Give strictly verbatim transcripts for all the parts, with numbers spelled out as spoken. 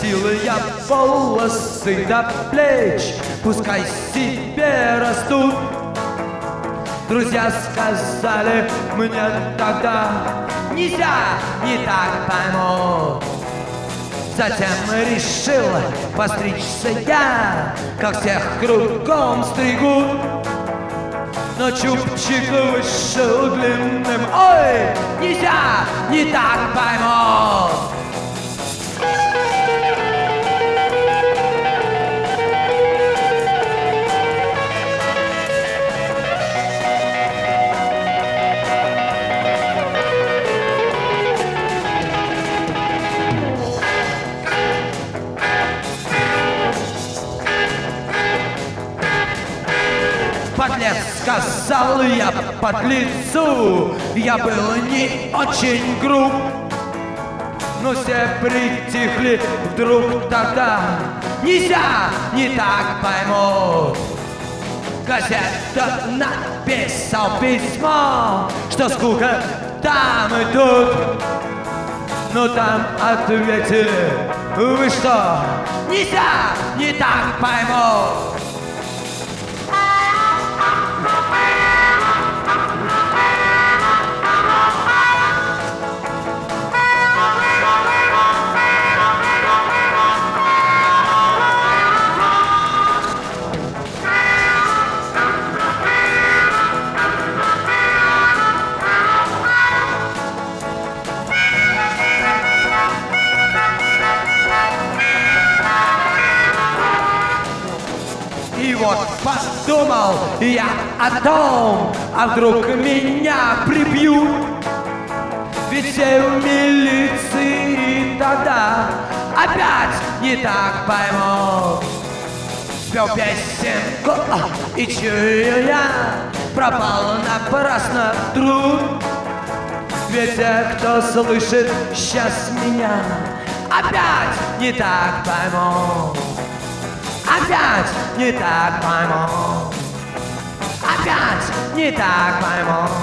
Отрастил я волосы до плеч, пускай себе растут. Друзья сказали мне тогда: нельзя, не так поймут. Затем решил постричься я, как всех кругом стригут. Но чубчик вышел длинным, ой, нельзя, не так поймут. Подлец, сказал я подлецу, я был не очень груб. Но все притихли вдруг тогда: нельзя, не так поймут. Газета написал письмо, что скука там и тут. Но там ответили: вы что, нельзя, не так поймут. И вот подумал я о том, а вдруг меня прибьют. Ведь все в милиции тогда опять не так поймут. Спел песенку, и чую я, пропал напрасно труд. Ведь те, кто слышит сейчас меня, опять не так поймут. Опять не так поймут. Опять не так поймут.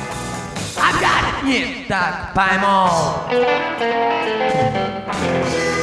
Опять не так поймут.